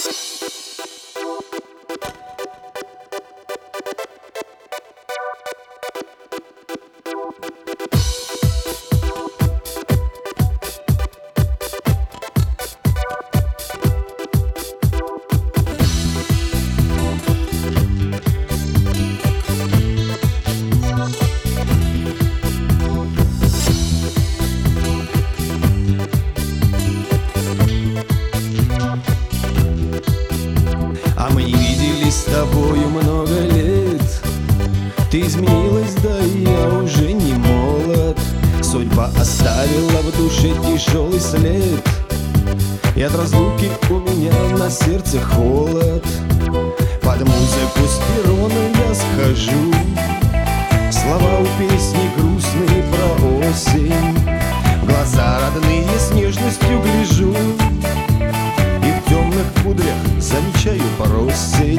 А мы не виделись с тобою много лет. Ты изменилась, да и я уже не молод. Судьба оставила в душе тяжелый след, и от разлуки у меня на сердце холод. Под музыку Спирона я схожу, слова у песни грустные про осень. В глаза родные с нежностью гляжу, и в темных кудрях замечаю просить.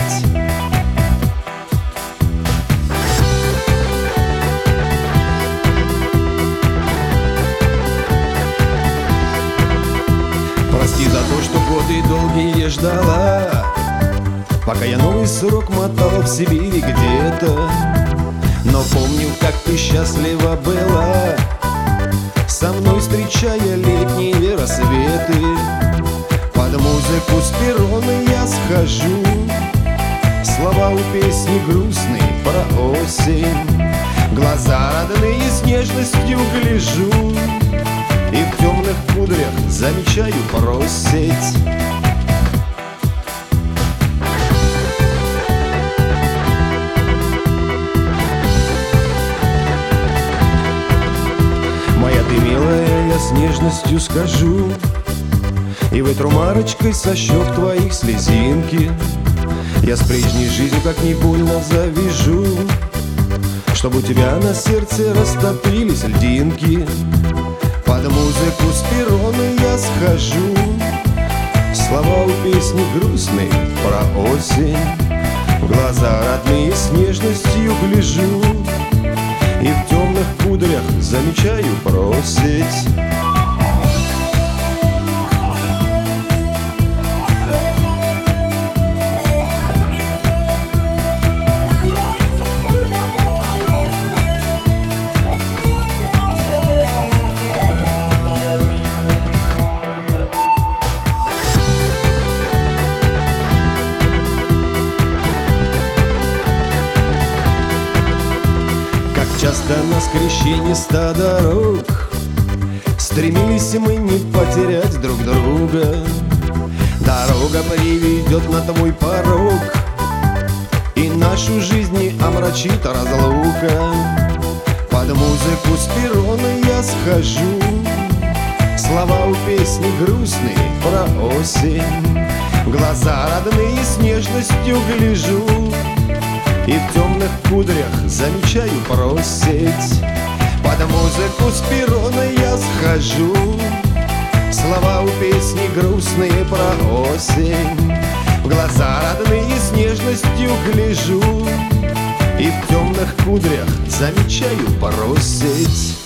Прости за то, что годы долгие ждала, пока я новый срок мотала в Сибири где-то. Но помню, как ты счастлива была, со мной встречая летние рассветы. Под музыку Спирона я схожу, слова у песни грустные про осень. Глаза родные с нежностью гляжу, и в темных кудрях замечаю просить. Моя ты милая, я с нежностью скажу, и вытру марочкой со щек твоих слезинки. Я с прежней жизнью как не больно завяжу, чтобы у тебя на сердце растопились льдинки. Под музыку Спирона я схожу, слова у песни грустные про осень. В глаза родные с нежностью гляжу, и в темных кудрях замечаю просить. Часто на скрещении ста дорог стремились мы не потерять друг друга. Дорога приведет на твой порог, и нашу жизнь не омрачит разлука. Под музыку Спирона я схожу, слова у песни грустные про осень. В глаза родные с нежностью гляжу, и в темных кудрях замечаю просить. Под музыку Спирона я схожу, слова у песни грустные про осень. В глаза родные с нежностью гляжу, и в темных кудрях замечаю просить.